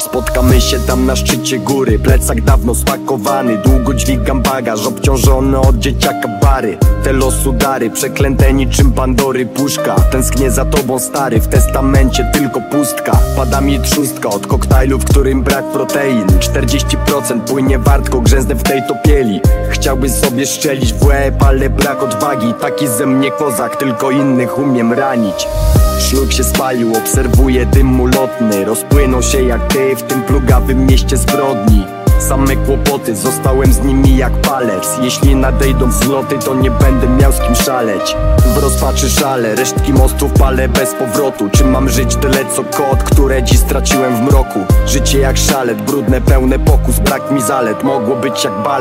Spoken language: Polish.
Spotkamy się tam na szczycie góry, plecak dawno spakowany. Długo dźwigam bagaż, obciążony od dzieciaka bary. Te losu dary, przeklęte niczym Pandory puszka. Tęsknię za tobą stary, w testamencie tylko pustka. Pada mi trzustka od koktajlu, w którym brak protein. 40% płynie wartko, grzęznę w tej topieli. Chciałby sobie strzelić w łeb, ale brak odwagi. Taki ze mnie kozak, tylko innych umiem ranić. Szluk się spalił, obserwuję dym ulotny. Rozpłynął się jak ty w tym plugawym mieście zbrodni. Same kłopoty, zostałem z nimi jak palec. Jeśli nadejdą wzloty, to nie będę miał z kim szaleć. W rozpaczy szale, resztki mostów palę bez powrotu. Czy mam żyć tyle co kot, które dziś straciłem w mroku? Życie jak szalet, brudne, pełne pokus, brak mi zalet. Mogło być jak balet.